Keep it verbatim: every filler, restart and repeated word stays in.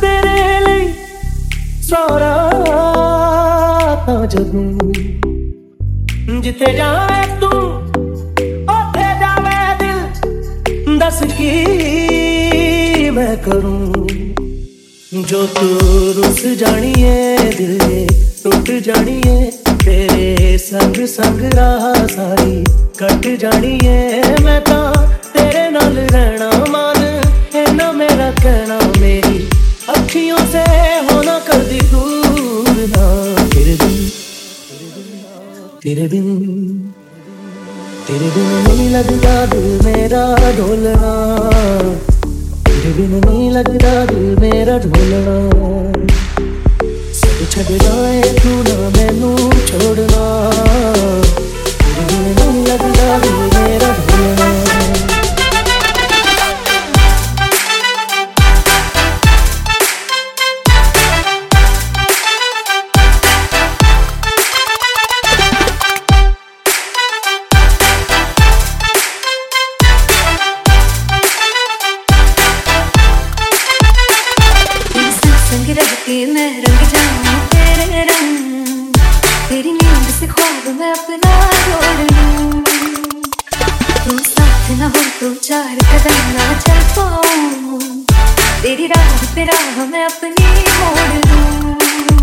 तेरे लिए सोरा ता जदूं जिथे जाए तू उथे जावे दिल दस की मैं करूं जो तू रुस जानिए दिल टूट जानिए तेरे संग संग राह सारी कट जानिए मैं ता तेरे नाल रहना मान है ना मेरा कहना मेरी अखियों से होना कर दी दूर ना तेरे बिन तेरे बिन तेरे बिन नहीं लगता दिल मेरा ढोलना तेरे बिन नहीं लगता दिल मेरा ढोलना सब छड़ जाए तू ना मैनू छोड़ना तेरे बिन नहीं लगता दिल मेरा ढोलना मैं रंग जाऊं तेरे रंग तेरी नींद से ख्वाब मैं अपना जोड़ लूं तू साथ ना हो तो चार कदम ना चल पाऊं तेरी राह पे राह मैं अपनी मोड़ लूं